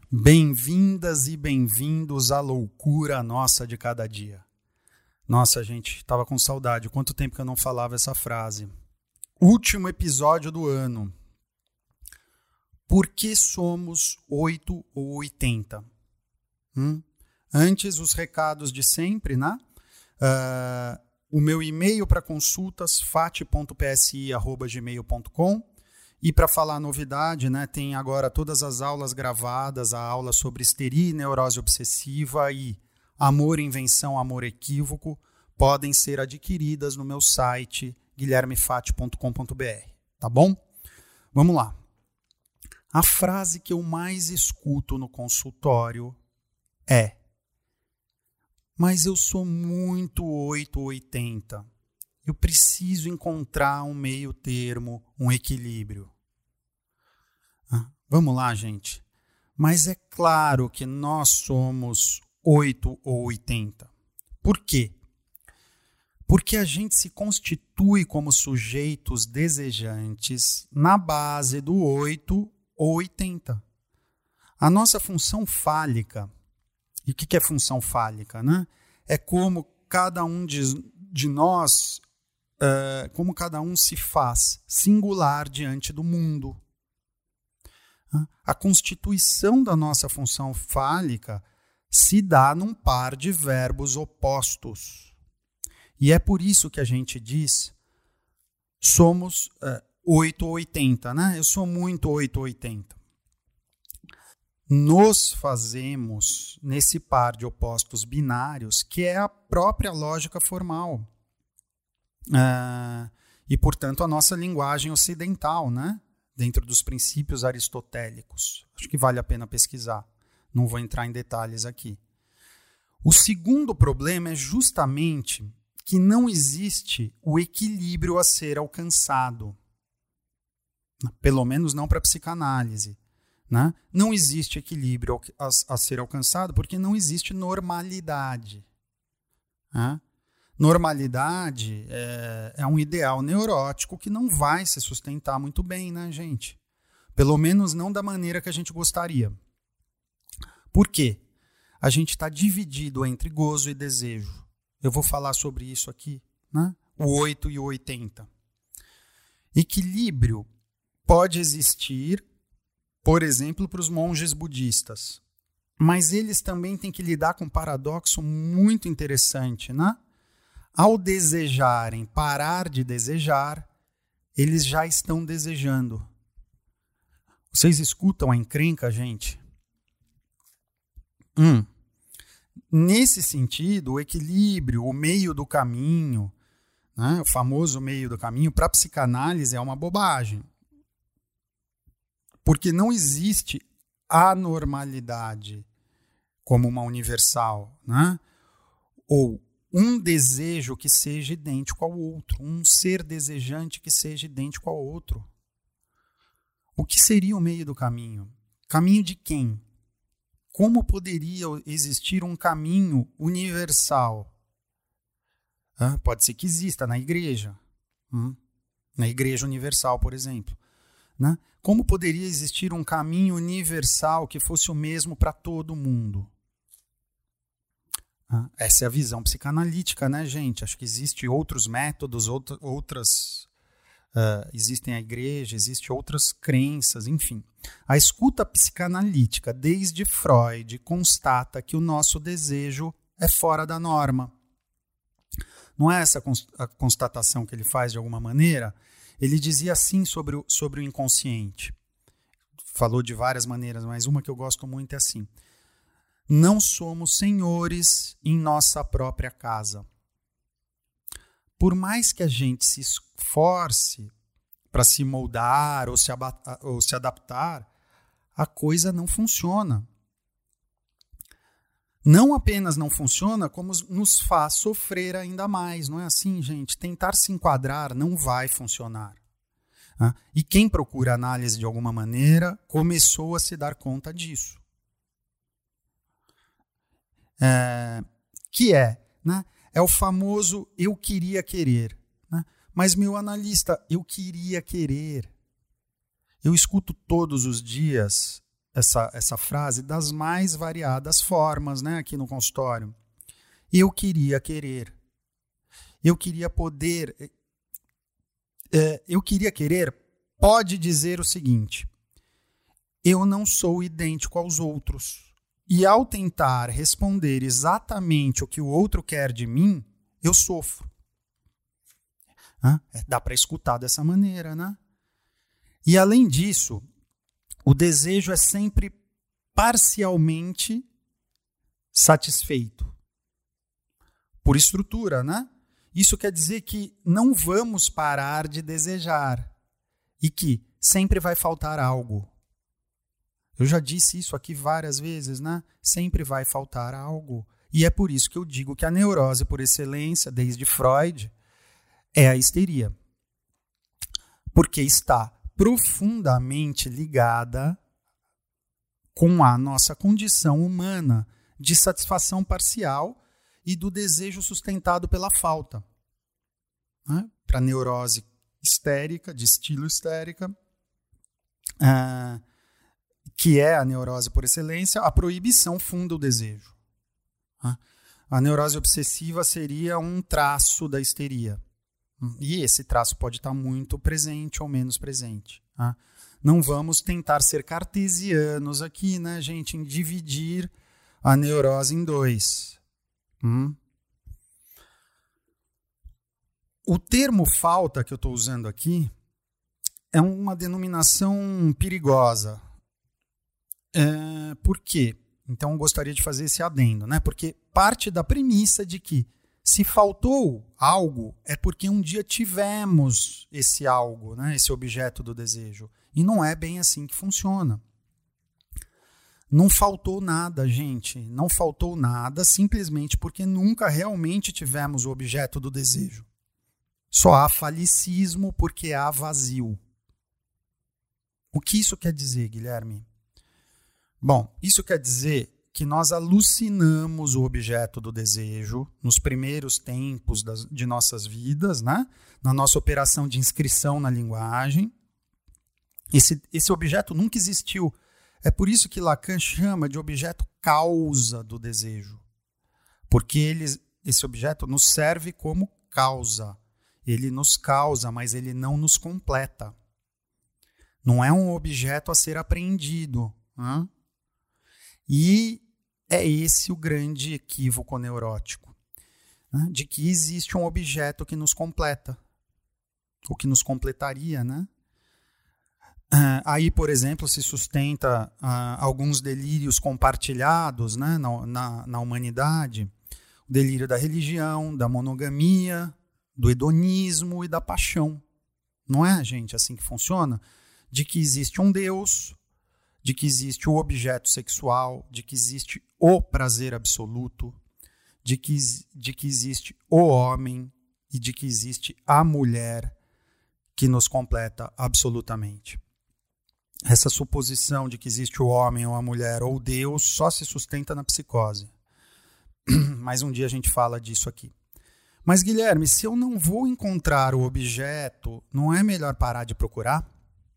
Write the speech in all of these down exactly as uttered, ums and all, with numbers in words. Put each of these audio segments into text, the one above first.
Bem-vindas e bem-vindos à loucura nossa de cada dia. Nossa, gente, estava com saudade. Quanto tempo que eu não falava essa frase. Último episódio do ano. Por que somos oito ou oitenta? Hum? Antes, os recados de sempre, né? Uh, o meu e-mail para consultas, fati ponto p s i arroba gmail ponto com. E para falar novidade, né, tem agora todas as aulas gravadas, a aula sobre histeria e neurose obsessiva e amor, invenção, amor equívoco, podem ser adquiridas no meu site guilherme fati ponto com ponto b r, tá bom? Vamos lá. A frase que eu mais escuto no consultório é: mas eu sou muito oito ou oitenta. Eu preciso encontrar um meio termo, um equilíbrio. Ah, vamos lá, gente. Mas é claro que nós somos oito ou oitenta. Por quê? Porque a gente se constitui como sujeitos desejantes na base do oito ou oitenta. A nossa função fálica, e o que é função fálica, né? É como cada um de, de nós... Uh, como cada um se faz singular diante do mundo. Uh, a constituição da nossa função fálica se dá num par de verbos opostos. E é por isso que a gente diz somos uh, oito ou oitenta, né? Eu sou muito oito ou oitenta. Nos fazemos nesse par de opostos binários, que é a própria lógica formal. Uh, e, portanto, a nossa linguagem ocidental, né? Dentro dos princípios aristotélicos. Acho que vale a pena pesquisar. Não vou entrar em detalhes aqui. O segundo problema é justamente que não existe o equilíbrio a ser alcançado. Pelo menos não para a psicanálise. Né? Não existe equilíbrio a, a ser alcançado porque não existe normalidade. Né? Normalidade é, é um ideal neurótico que não vai se sustentar muito bem, né, gente? Pelo menos não da maneira que a gente gostaria. Por quê? A gente está dividido entre gozo e desejo. Eu vou falar sobre isso aqui, né? O oito e o oitenta. Equilíbrio pode existir, por exemplo, para os monges budistas. Mas eles também têm que lidar com um paradoxo muito interessante, né? Ao desejarem parar de desejar, eles já estão desejando. Vocês escutam a encrenca, gente? Hum. Nesse sentido, o equilíbrio, o meio do caminho, né, o famoso meio do caminho, para a psicanálise é uma bobagem. Porque não existe anormalidade como uma universal, né? Ou um desejo que seja idêntico ao outro, um ser desejante que seja idêntico ao outro. O que seria o meio do caminho? Caminho de quem? Como poderia existir um caminho universal? Ah, pode ser que exista na igreja, hum? Na igreja universal, por exemplo. Né? Como poderia existir um caminho universal que fosse o mesmo para todo mundo? Essa é a visão psicanalítica, né, gente? Acho que existem outros métodos, outra, outras... Uh, existem a igreja, existem outras crenças, enfim. A escuta psicanalítica, desde Freud, constata que o nosso desejo é fora da norma. Não é essa a constatação que ele faz de alguma maneira? Ele dizia assim sobre o, sobre o inconsciente. Falou de várias maneiras, mas uma que eu gosto muito é assim. Não somos senhores em nossa própria casa. Por mais que a gente se esforce para se moldar ou se, ou se adaptar, a coisa não funciona. Não apenas não funciona, como nos faz sofrer ainda mais. Não é assim, gente? Tentar se enquadrar não vai funcionar. E quem procura análise de alguma maneira começou a se dar conta disso. É, que é, né? É o famoso eu queria querer. Né? Mas, meu analista, eu queria querer. Eu escuto todos os dias essa, essa frase das mais variadas formas, né, aqui no consultório. Eu queria querer. Eu queria poder... É, eu queria querer pode dizer o seguinte: eu não sou idêntico aos outros. E ao tentar responder exatamente o que o outro quer de mim, eu sofro. Ah, dá para escutar dessa maneira, né? E além disso, o desejo é sempre parcialmente satisfeito. Por estrutura, né? Isso quer dizer que não vamos parar de desejar e que sempre vai faltar algo. Eu já disse isso aqui várias vezes, né? Sempre vai faltar algo. E é por isso que eu digo que a neurose por excelência, desde Freud, é a histeria. Porque está profundamente ligada com a nossa condição humana de satisfação parcial e do desejo sustentado pela falta. Né? Para a neurose histérica, de estilo histérica, ah, que é a neurose por excelência, a proibição funda o desejo. Né? A neurose obsessiva seria um traço da histeria. E esse traço pode estar muito presente ou menos presente. Né? Não vamos tentar ser cartesianos aqui, né, gente, em dividir a neurose em dois. Hum? O termo falta que eu estou usando aqui é uma denominação perigosa. É, por quê? Então eu gostaria de fazer esse adendo, né? Porque parte da premissa de que se faltou algo é porque um dia tivemos esse algo, né? Esse objeto do desejo. E não é bem assim que funciona. Não faltou nada, gente. Não faltou nada simplesmente porque nunca realmente tivemos o objeto do desejo. Só há falicismo porque há vazio. O que isso quer dizer, Guilherme? Bom, isso quer dizer que nós alucinamos o objeto do desejo nos primeiros tempos das, de nossas vidas, né? Na nossa operação de inscrição na linguagem. Esse, esse objeto nunca existiu. É por isso que Lacan chama de objeto causa do desejo. Porque ele, esse objeto nos serve como causa. Ele nos causa, mas ele não nos completa. Não é um objeto a ser apreendido. Né? E é esse o grande equívoco neurótico. Né? De que existe um objeto que nos completa. O que nos completaria, né? Uh, aí, por exemplo, se sustenta uh, alguns delírios compartilhados, né, na, na, na humanidade. O delírio da religião, da monogamia, do hedonismo e da paixão. Não é, gente, assim que funciona? De que existe um Deus, de que existe o objeto sexual, de que existe o prazer absoluto, de que, de que existe o homem e de que existe a mulher que nos completa absolutamente. Essa suposição de que existe o homem ou a mulher ou Deus só se sustenta na psicose. Mas um dia a gente fala disso aqui. Mas, Guilherme, se eu não vou encontrar o objeto, não é melhor parar de procurar?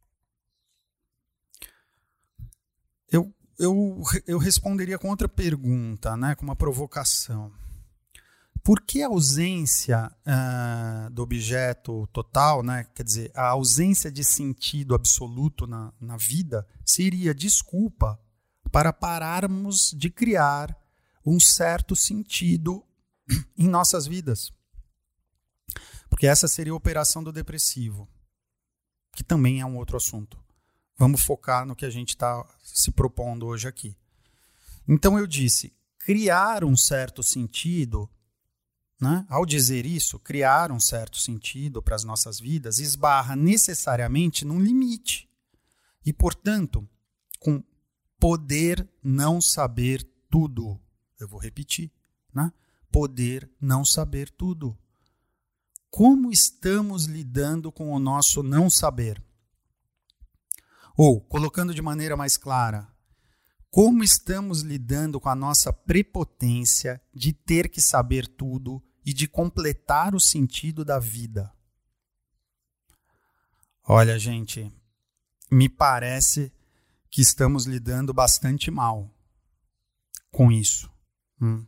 Eu, eu, eu responderia com outra pergunta, né, com uma provocação. Por que a ausência uh, do objeto total, né, quer dizer, a ausência de sentido absoluto na, na vida, seria desculpa para pararmos de criar um certo sentido em nossas vidas? Porque essa seria a operação do depressivo, que também é um outro assunto. Vamos focar no que a gente está se propondo hoje aqui. Então eu disse, criar um certo sentido... Né? Ao dizer isso, criar um certo sentido para as nossas vidas esbarra necessariamente num limite. E, portanto, com poder não saber tudo. Eu vou repetir. Né? Poder não saber tudo. Como estamos lidando com o nosso não saber? Ou, colocando de maneira mais clara, como estamos lidando com a nossa prepotência de ter que saber tudo e de completar o sentido da vida? Olha, gente, me parece que estamos lidando bastante mal com isso. Hum.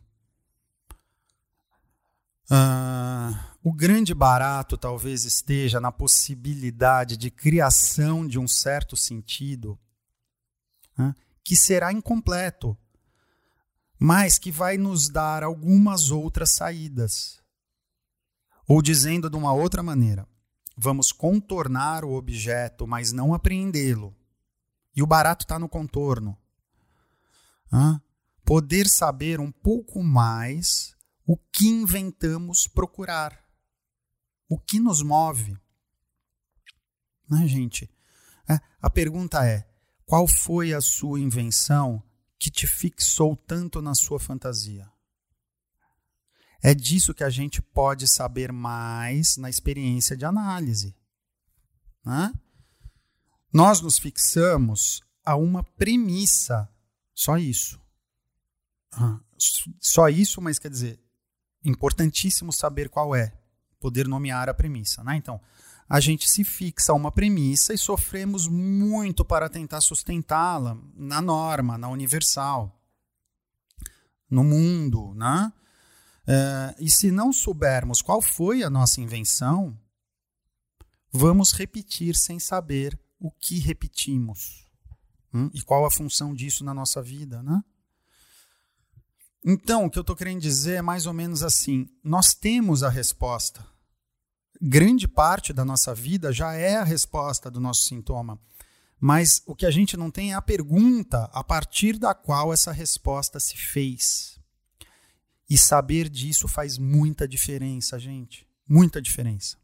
Uh, o grande barato talvez esteja na possibilidade de criação de um certo sentido, uh, que será incompleto, mas que vai nos dar algumas outras saídas. Ou dizendo de uma outra maneira, vamos contornar o objeto, mas não apreendê-lo. E o barato está no contorno. Ah, poder saber um pouco mais o que inventamos procurar. O que nos move. Né, gente? É, a pergunta é, qual foi a sua invenção que te fixou tanto na sua fantasia? É disso que a gente pode saber mais na experiência de análise. Né? Nós nos fixamos a uma premissa, só isso. Só isso, mas quer dizer, importantíssimo saber qual é, poder nomear a premissa. Né? Então, a gente se fixa a uma premissa e sofremos muito para tentar sustentá-la na norma, na universal, no mundo, né? É, e se não soubermos qual foi a nossa invenção, vamos repetir sem saber o que repetimos. Hum? E qual a função disso na nossa vida, né? Então, o que eu estou querendo dizer é mais ou menos assim, nós temos a resposta. Grande parte da nossa vida já é a resposta do nosso sintoma. Mas o que a gente não tem é a pergunta a partir da qual essa resposta se fez. E saber disso faz muita diferença, gente. Muita diferença.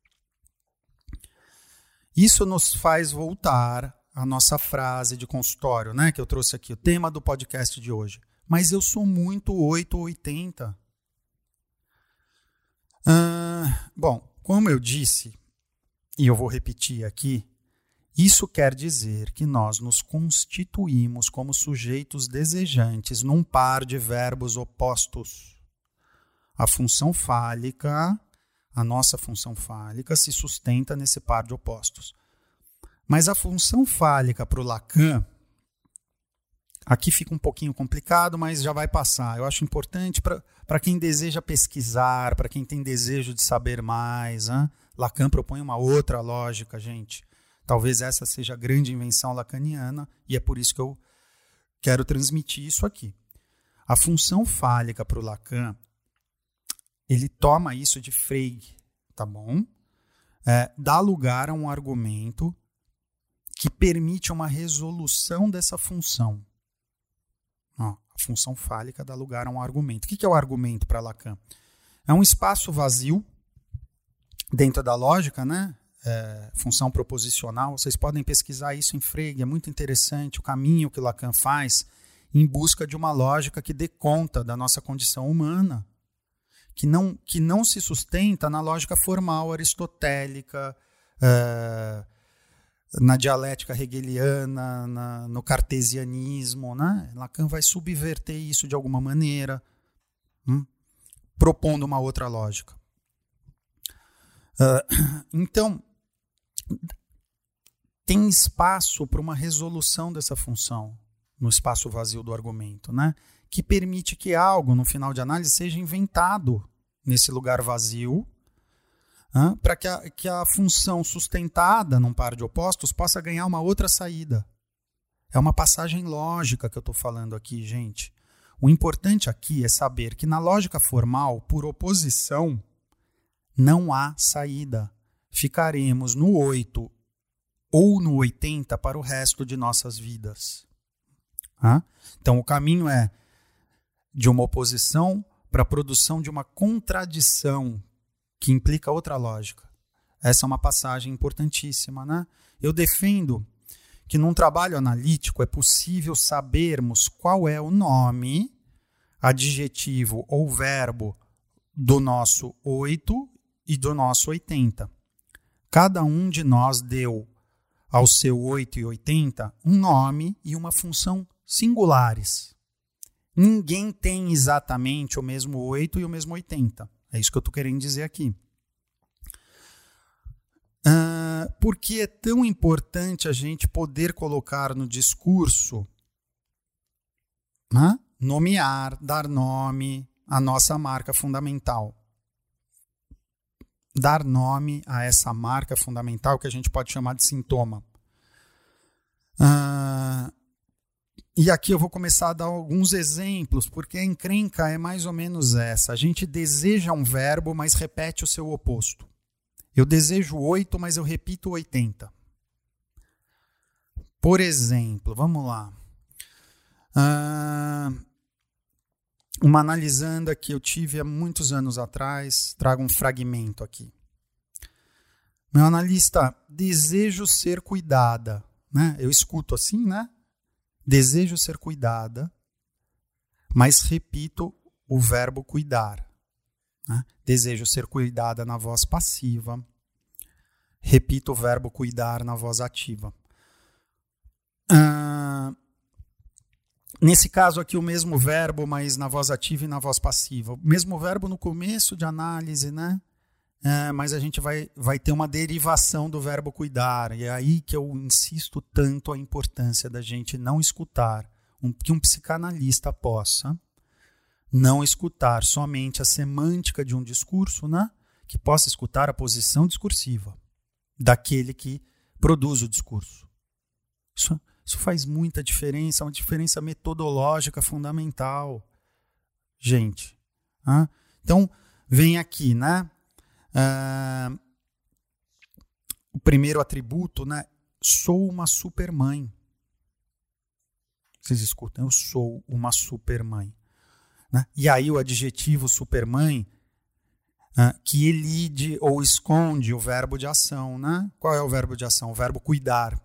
Isso nos faz voltar à nossa frase de consultório, né, que eu trouxe aqui, o tema do podcast de hoje. Mas eu sou muito oito ou oitenta. Ah, bom, como eu disse, e eu vou repetir aqui, isso quer dizer que nós nos constituímos como sujeitos desejantes num par de verbos opostos. A função fálica, a nossa função fálica, se sustenta nesse par de opostos. Mas a função fálica para o Lacan, aqui fica um pouquinho complicado, mas já vai passar. Eu acho importante para quem deseja pesquisar, para quem tem desejo de saber mais. Hein? Lacan propõe uma outra lógica, gente. Talvez essa seja a grande invenção lacaniana, e é por isso que eu quero transmitir isso aqui. A função fálica para o Lacan, ele toma isso de Frege, tá bom? É, dá lugar a um argumento que permite uma resolução dessa função. Ó, a função fálica dá lugar a um argumento. O que é o argumento para Lacan? É um espaço vazio dentro da lógica, né? É, função proposicional. Vocês podem pesquisar isso em Frege, é muito interessante o caminho que Lacan faz em busca de uma lógica que dê conta da nossa condição humana, que não, que não se sustenta na lógica formal aristotélica, é, na dialética hegeliana, na, no cartesianismo. Né? Lacan vai subverter isso de alguma maneira, hum, propondo uma outra lógica. Uh, então, tem espaço para uma resolução dessa função no espaço vazio do argumento, né? Que permite que algo, no final de análise, seja inventado nesse lugar vazio, uh, para que a, que a função sustentada num par de opostos possa ganhar uma outra saída. É uma passagem lógica que eu estou falando aqui, gente. O importante aqui é saber que na lógica formal, por oposição, não há saída. Ficaremos no oito ou no oitenta para o resto de nossas vidas. Ah? Então, o caminho é de uma oposição para a produção de uma contradição que implica outra lógica. Essa é uma passagem importantíssima, né? Eu defendo que num trabalho analítico é possível sabermos qual é o nome, adjetivo ou verbo do nosso oito e do nosso oitenta. Cada um de nós deu ao seu oito e oitenta um nome e uma função singulares. Ninguém tem exatamente o mesmo oito e o mesmo oitenta. É isso que eu estou querendo dizer aqui. Uh, por que é tão importante a gente poder colocar no discurso, né, nomear, dar nome à nossa marca fundamental? Dar nome a essa marca fundamental que a gente pode chamar de sintoma. Uh, e aqui eu vou começar a dar alguns exemplos, porque a encrenca é mais ou menos essa. A gente deseja um verbo, mas repete o seu oposto. Eu desejo oito, mas eu repito oitenta. Por exemplo, vamos lá. Uh, uma analisanda que eu tive há muitos anos atrás, trago um fragmento aqui. Meu analista, desejo ser cuidada. Né? Eu escuto assim, né? Desejo ser cuidada, mas repito o verbo cuidar. Né? Desejo ser cuidada na voz passiva. Repito o verbo cuidar na voz ativa. Uh, nesse caso aqui, o mesmo verbo, mas na voz ativa e na voz passiva. O mesmo verbo no começo de análise, né? É, mas a gente vai, vai ter uma derivação do verbo cuidar. E é aí que eu insisto tanto a importância da gente não escutar, um, que um psicanalista possa não escutar somente a semântica de um discurso, né? Que possa escutar a posição discursiva daquele que produz o discurso. Isso, isso faz muita diferença, uma diferença metodológica fundamental. Gente, ah? Então, vem aqui, né? Uh, o primeiro atributo, né? Sou uma supermãe. Vocês escutam? Eu sou uma supermãe. Né? E aí o adjetivo supermãe, uh, que elide ou esconde o verbo de ação. Né? Qual é o verbo de ação? O verbo cuidar.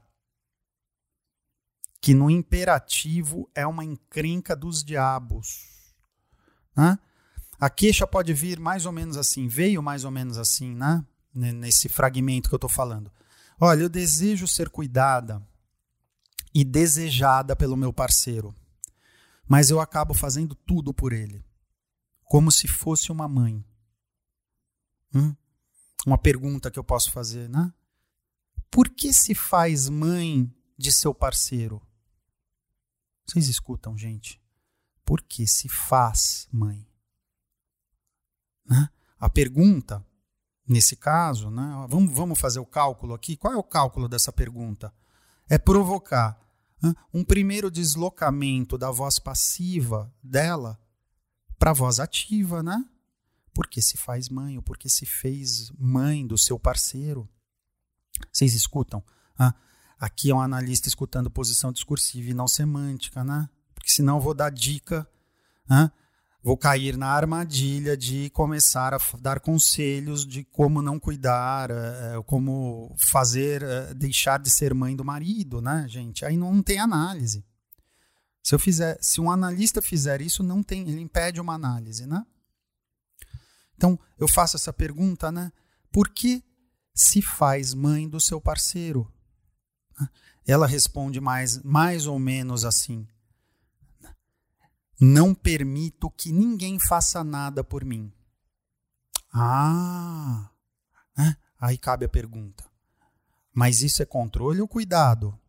Que no imperativo é uma encrenca dos diabos. Né? A queixa pode vir mais ou menos assim, veio mais ou menos assim, né? Nesse fragmento que eu estou falando. Olha, eu desejo ser cuidada e desejada pelo meu parceiro, mas eu acabo fazendo tudo por ele, como se fosse uma mãe. Hum? Uma pergunta que eu posso fazer, né? Por que se faz mãe de seu parceiro? Vocês escutam, gente? Por que se faz mãe? Né? A pergunta, nesse caso, né? vamos, vamos fazer o cálculo aqui. Qual é o cálculo dessa pergunta? É provocar né? um primeiro deslocamento da voz passiva dela para a voz ativa, né? Porque se faz mãe ou porque se fez mãe do seu parceiro. Vocês escutam? Ah, aqui é um analista escutando posição discursiva e não semântica, né? Porque senão eu vou dar dica, né? Vou cair na armadilha de começar a dar conselhos de como não cuidar, como fazer, deixar de ser mãe do marido, né, gente? Aí não tem análise. Se eu fizer, se um analista fizer isso, não tem, ele impede uma análise, né? Então, eu faço essa pergunta, né? Por que se faz mãe do seu parceiro? Ela responde mais, mais ou menos assim. Não permito que ninguém faça nada por mim. Ah, né? Aí cabe a pergunta. Mas isso é controle ou cuidado?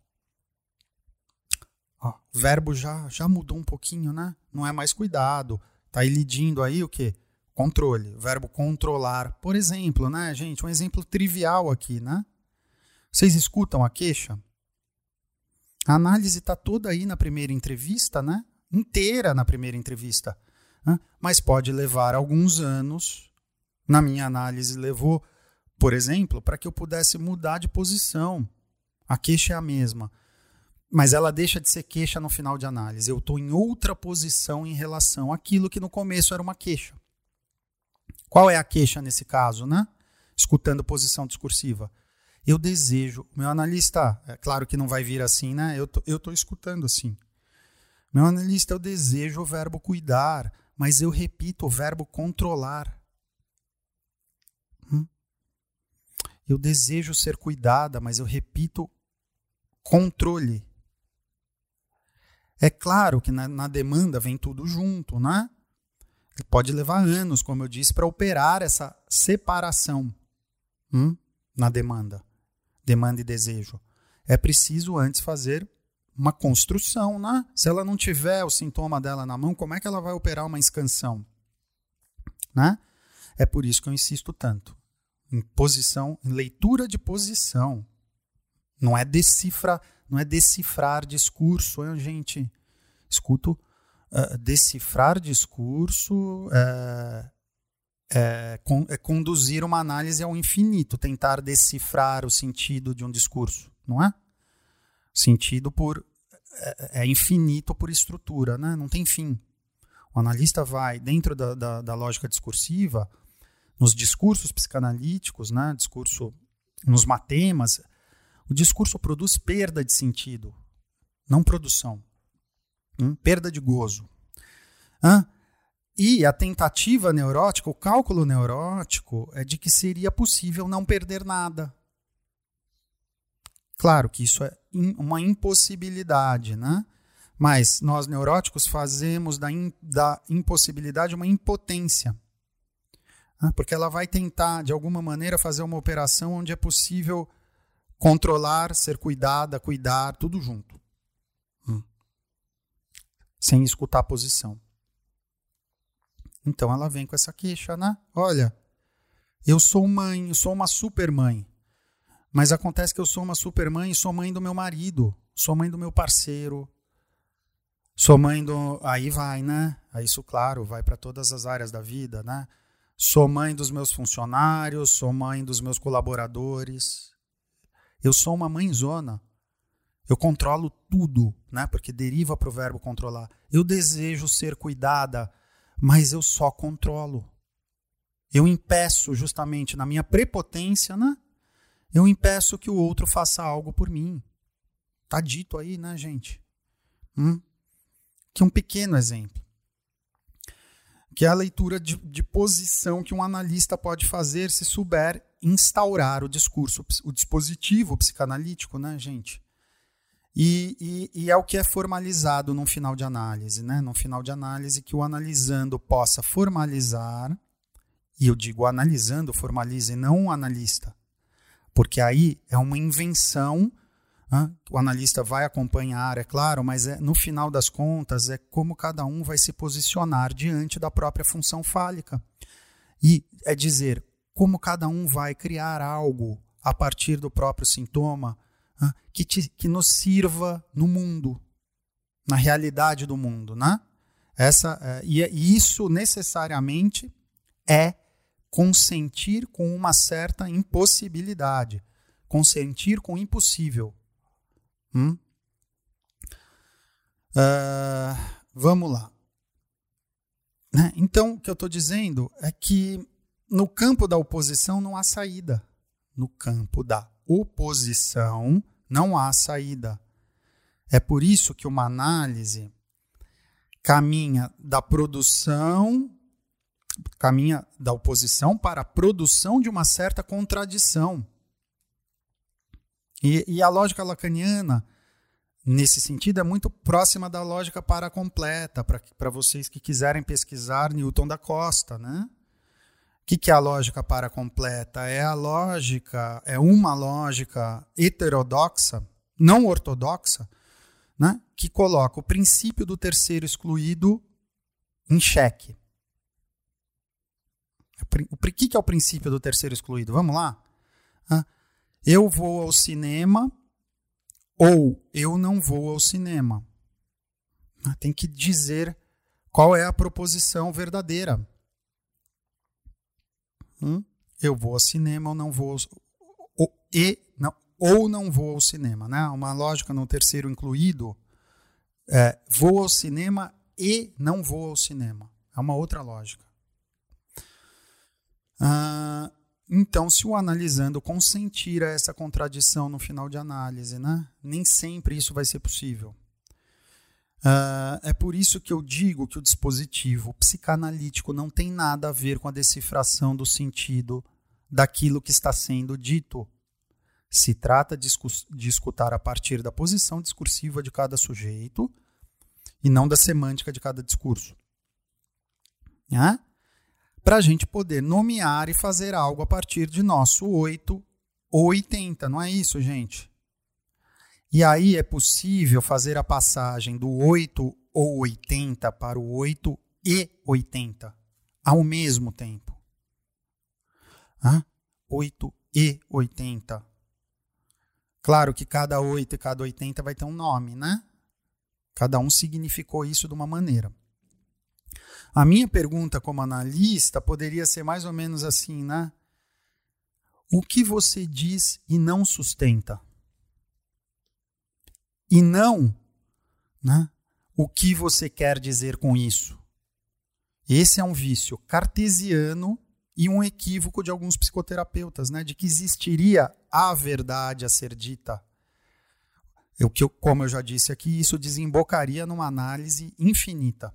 Ó, o verbo já, já mudou um pouquinho, né? Não é mais cuidado. Está elidindo aí o quê? Controle. O verbo controlar. Por exemplo, né, gente? Um exemplo trivial aqui, né? Vocês escutam a queixa? A análise está toda aí na primeira entrevista, né? Inteira na primeira entrevista, né? Mas pode levar alguns anos. Na minha análise levou, por exemplo, para que eu pudesse mudar de posição. A queixa é a mesma, mas ela deixa de ser queixa no final de análise. Eu estou em outra posição em relação àquilo que no começo era uma queixa. Qual é a queixa nesse caso, né? Escutando posição discursiva. Eu desejo, meu analista, é claro que não vai vir assim, né? Eu tô, eu tô escutando assim. Meu analista, eu desejo o verbo cuidar, mas eu repito o verbo controlar. Hum? Eu desejo ser cuidada, mas eu repito controle. É claro que na, na demanda vem tudo junto, né? Pode levar anos, como eu disse, para operar essa separação hum? na demanda. demanda e desejo. É preciso antes fazer uma construção, né? Se ela não tiver o sintoma dela na mão, como é que ela vai operar uma expansão? Né? É por isso que eu insisto tanto. Em posição, em leitura de posição. Não é decifrar, não é decifrar discurso, hein, gente. Escuto, uh, decifrar discurso é, é, con, é conduzir uma análise ao infinito, tentar decifrar o sentido de um discurso, não é? Sentido por é, é infinito por estrutura, né? Não tem fim. O analista vai, dentro da, da, da lógica discursiva, nos discursos psicanalíticos, né? Discurso, nos matemas, o discurso produz perda de sentido, não produção. Hum? Perda de gozo. Hã? E a tentativa neurótica, o cálculo neurótico, é de que seria possível não perder nada. Claro que isso é uma impossibilidade, né? Mas nós neuróticos fazemos da, in, da impossibilidade uma impotência. Né? Porque ela vai tentar, de alguma maneira, fazer uma operação onde é possível controlar, ser cuidada, cuidar, tudo junto. Hum. Sem escutar a posição. Então ela vem com essa queixa, né? Olha, eu sou mãe, eu sou uma super mãe. Mas acontece que eu sou uma super mãe e sou mãe do meu marido, sou mãe do meu parceiro, sou mãe do... Aí vai, né? Aí isso, claro, vai para todas as áreas da vida, né? Sou mãe dos meus funcionários, sou mãe dos meus colaboradores. Eu sou uma mãezona. Eu controlo tudo, né? Porque deriva para o verbo controlar. Eu desejo ser cuidada, mas eu só controlo. Eu impeço justamente na minha prepotência, né? Eu impeço que o outro faça algo por mim. Tá dito aí, né, gente? Hum? Que um pequeno exemplo. Que é a leitura de, de posição que um analista pode fazer se souber instaurar o discurso, o dispositivo psicanalítico, né, gente? E, e, e é o que é formalizado num final de análise, né? Num final de análise que o analisando possa formalizar, e eu digo analisando, formalize, não um analista. Porque aí é uma invenção, né? O analista vai acompanhar, é claro, mas é, no final das contas é como cada um vai se posicionar diante da própria função fálica. E é dizer como cada um vai criar algo a partir do próprio sintoma, né? que, te, que nos sirva no mundo, na realidade do mundo. Né? Essa, é, e, e isso necessariamente é consentir com uma certa impossibilidade. Consentir com o impossível. Hum? Uh, vamos lá. Né? Então, o que eu estou dizendo é que no campo da oposição não há saída. No campo da oposição não há saída. É por isso que uma análise caminha da produção caminha da oposição para a produção de uma certa contradição. E, e a lógica lacaniana, nesse sentido, é muito próxima da lógica paracompleta, para vocês que quiserem pesquisar Newton da Costa. Né? O que, que é a lógica paracompleta? É a lógica, é uma lógica heterodoxa, não ortodoxa, né? Que coloca o princípio do terceiro excluído em xeque. O que, que é o princípio do terceiro excluído? Vamos lá? Eu vou ao cinema ou eu não vou ao cinema. Tem que dizer qual é a proposição verdadeira. Hum? Eu vou ao cinema ou não vou ao, ou, e, não, ou não vou ao cinema. Né? Uma lógica no terceiro incluído é vou ao cinema e não vou ao cinema. É uma outra lógica. Ah, então, se o analisando consentir a essa contradição no final de análise, né, nem sempre isso vai ser possível. Ah, é por isso que eu digo que o dispositivo psicanalítico não tem nada a ver com a decifração do sentido daquilo que está sendo dito. Se trata de, de escutar a partir da posição discursiva de cada sujeito e não da semântica de cada discurso. Né? Para a gente poder nomear e fazer algo a partir de nosso oito ou oitenta, não é isso, gente? E aí é possível fazer a passagem do oito ou oitenta para o oito e oitenta ao mesmo tempo. Ah, oito e oitenta. Claro que cada oito e cada oitenta vai ter um nome, né? Cada um significou isso de uma maneira. A minha pergunta como analista poderia ser mais ou menos assim, né? O que você diz e não sustenta? E não, né? O que você quer dizer com isso? Esse é um vício cartesiano e um equívoco de alguns psicoterapeutas, né? De que existiria a verdade a ser dita. Eu, que eu, como eu já disse aqui, isso desembocaria numa análise infinita.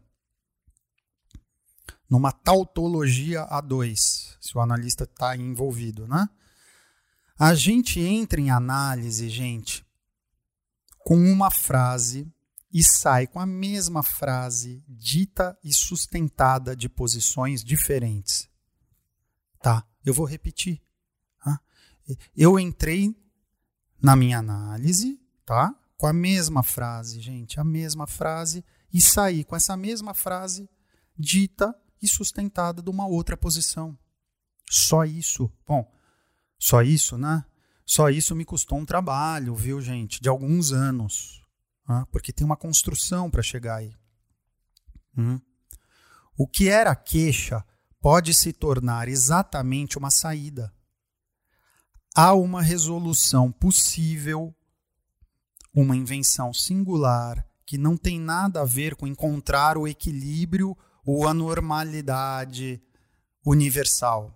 Numa tautologia A dois, se o analista está envolvido, né? A gente entra em análise, gente, com uma frase e sai com a mesma frase dita e sustentada de posições diferentes. Tá? Eu vou repetir. Tá? Eu entrei na minha análise, tá? Com a mesma frase, gente, a mesma frase, e saí com essa mesma frase dita e sustentada de uma outra posição. Só isso. Bom, só isso, né? Só isso me custou um trabalho, viu, gente? De alguns anos. Né? Porque tem uma construção para chegar aí. Hum. O que era queixa pode se tornar exatamente uma saída. Há uma resolução possível, uma invenção singular, que não tem nada a ver com encontrar o equilíbrio ou a normalidade universal.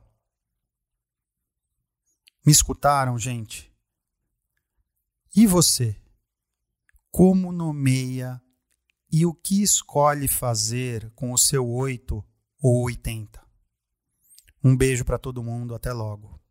Me escutaram, gente? E você? Como nomeia e o que escolhe fazer com o seu oito ou oitenta? Um beijo para todo mundo, até logo.